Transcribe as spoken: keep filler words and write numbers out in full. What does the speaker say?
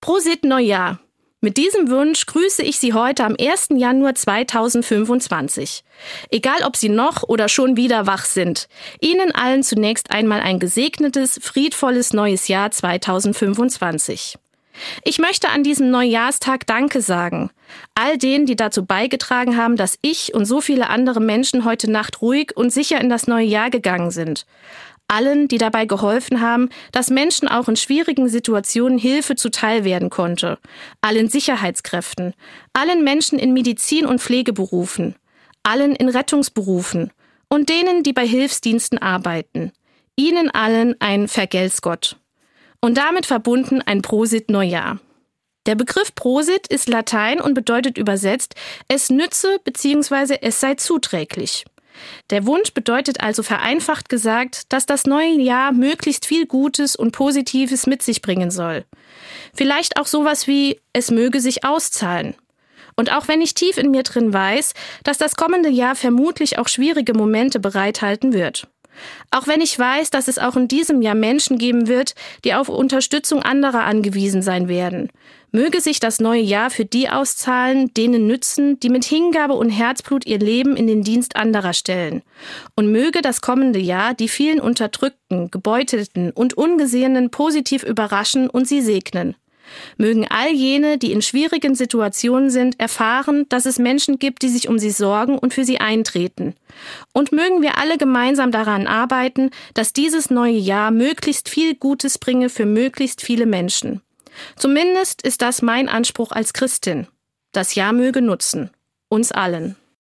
Prosit Neujahr! Mit diesem Wunsch grüße ich Sie heute am ersten Januar zweitausendfünfundzwanzig. Egal, ob Sie noch oder schon wieder wach sind. Ihnen allen zunächst einmal ein gesegnetes, friedvolles neues Jahr zweitausendfünfundzwanzig. Ich möchte an diesem Neujahrstag Danke sagen. All denen, die dazu beigetragen haben, dass ich und so viele andere Menschen heute Nacht ruhig und sicher in das neue Jahr gegangen sind. Allen, die dabei geholfen haben, dass Menschen auch in schwierigen Situationen Hilfe zuteil werden konnte. Allen Sicherheitskräften, allen Menschen in Medizin- und Pflegeberufen, allen in Rettungsberufen und denen, die bei Hilfsdiensten arbeiten. Ihnen allen ein Vergelt's Gott. Und damit verbunden ein Prosit Neujahr. Der Begriff Prosit ist Latein und bedeutet übersetzt, es nütze bzw. es sei zuträglich. Der Wunsch bedeutet also vereinfacht gesagt, dass das neue Jahr möglichst viel Gutes und Positives mit sich bringen soll. Vielleicht auch sowas wie, es möge sich auszahlen. Und auch wenn ich tief in mir drin weiß, dass das kommende Jahr vermutlich auch schwierige Momente bereithalten wird. Auch wenn ich weiß, dass es auch in diesem Jahr Menschen geben wird, die auf Unterstützung anderer angewiesen sein werden. Möge sich das neue Jahr für die auszahlen, denen nützen, die mit Hingabe und Herzblut ihr Leben in den Dienst anderer stellen. Und möge das kommende Jahr die vielen Unterdrückten, Gebeutelten und Ungesehenen positiv überraschen und sie segnen. Mögen all jene, die in schwierigen Situationen sind, erfahren, dass es Menschen gibt, die sich um sie sorgen und für sie eintreten. Und mögen wir alle gemeinsam daran arbeiten, dass dieses neue Jahr möglichst viel Gutes bringe für möglichst viele Menschen. Zumindest ist das mein Anspruch als Christin. Das Jahr möge nutzen. Uns allen.